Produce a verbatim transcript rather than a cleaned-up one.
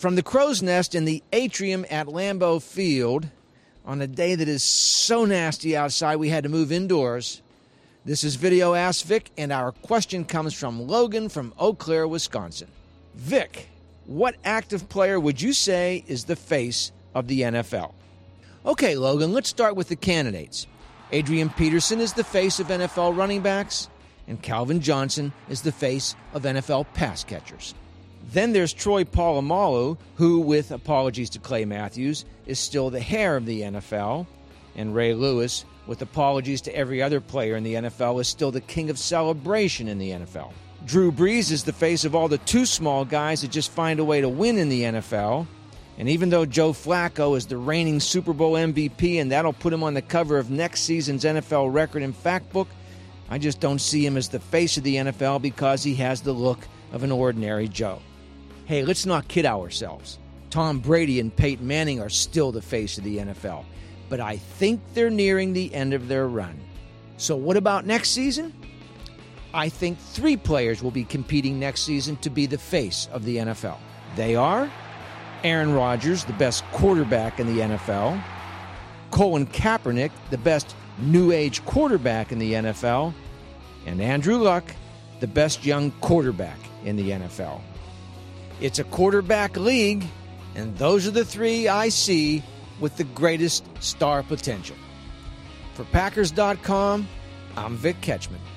From the Crow's Nest in the atrium at Lambeau Field, on a day that is so nasty outside we had to move indoors, this is Video Ask Vic, and our question comes from Logan from Eau Claire, Wisconsin. Vic, what active player would you say is the face of the N F L? Okay, Logan, let's start with the candidates. Adrian Peterson is the face of N F L running backs, and Calvin Johnson is the face of N F L pass catchers. Then there's Troy Polamalu, who, with apologies to Clay Matthews, is still the hair of the N F L, and Ray Lewis, with apologies to every other player in the N F L, is still the king of celebration in the N F L. Drew Brees is the face of all the too small guys that just find a way to win in the N F L. And even though Joe Flacco is the reigning Super Bowl M V P and that'll put him on the cover of next season's N F L record and fact book, I just don't see him as the face of the N F L because he has the look of an ordinary Joe. Hey, let's not kid ourselves. Tom Brady and Peyton Manning are still the face of the N F L, but I think they're nearing the end of their run. So what about next season? I think three players will be competing next season to be the face of the N F L. They are Aaron Rodgers, the best quarterback in the N F L, Colin Kaepernick, the best new age quarterback in the N F L, and Andrew Luck, the best young quarterback in the N F L. It's a quarterback league, and those are the three I see with the greatest star potential. For Packers dot com, I'm Vic Ketchman.